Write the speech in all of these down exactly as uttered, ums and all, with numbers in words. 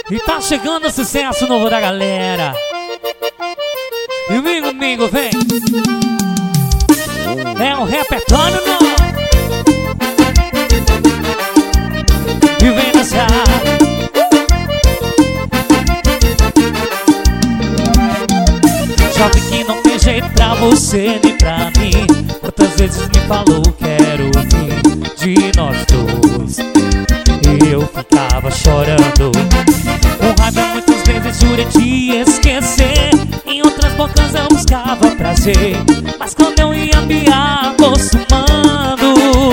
E tá chegando o sucesso novo da galera. E vem comigo, vem. É um repertório novo. E vem dançar. Jovem que não tem jeito pra você nem pra mim. Quantas vezes me falou quero o fim de nós dois. E eu ficava chorando. Com raiva muitas vezes jurei te esquecer. Em outras bocas eu buscava prazer, mas quando eu ia me acostumando,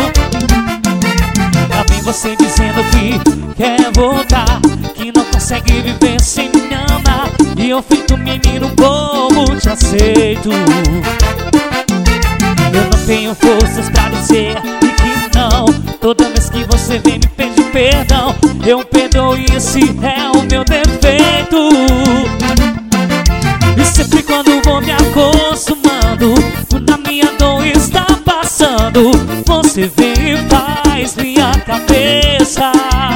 lá vem você dizendo que quer voltar, que não consegue viver sem me amar. E eu feito menino bobo te aceito. Eu não tenho forças pra dizer e que não. Toda vez que você vem me pedir perdão, eu perdoo e esse é o meu defeito. E sempre quando vou me acostumando, quando a minha dor está passando, você vem e faz minha cabeça.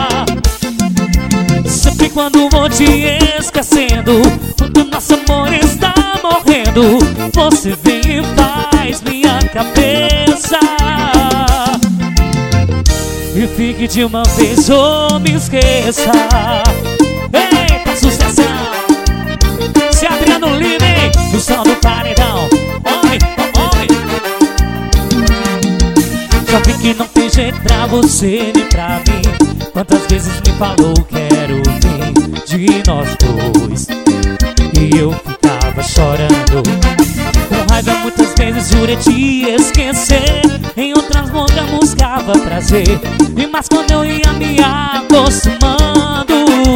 E sempre quando vou te esquecendo, quando nosso amor está morrendo, você vem e faz minha cabeça. E fique de uma vez ou me esqueça. Eita, sucessão! Se Adriano Lima, hein? No som do paredão. Homem, oh, homem. Já vi que não tem jeito pra você nem pra mim. Quantas vezes me falou quero o fim de nós dois. E eu ficava chorando. Com raiva muitas vezes jurei te esquecer. Em outras bocas buscava prazer, e mas quando eu ia me acostumando,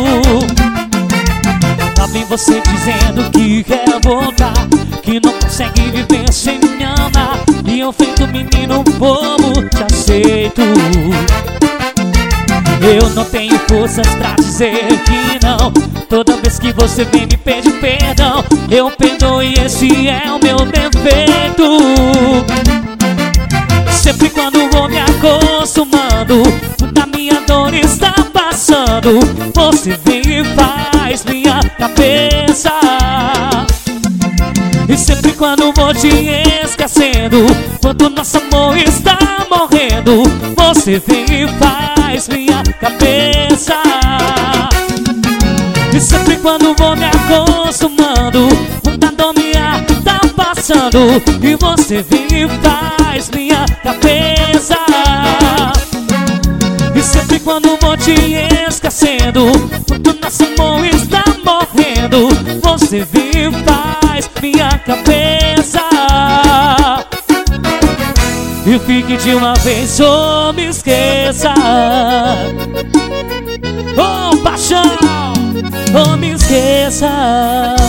lá vem você dizendo que quer voltar, que não consegue viver sem me amar. E eu feito menino bobo te aceito. Eu não tenho forças pra dizer que não. Toda vez que você vem me pedir perdão, eu perdoo e esse é o meu defeito. Sempre quando vou me acostumando, quando a minha dor está passando, você vem e faz minha cabeça. E sempre quando vou te esquecendo, quando nosso amor está morrendo, você vem e faz minha cabeça. E sempre quando vou me acostumando, quando a dor me está passando, e você vem e faz minha cabeça. E sempre quando vou te esquecendo, quando nosso amor está morrendo, você vem e faz minha cabeça. E fique de uma vez ou me esqueça. Oh, paixão, ou me esqueça.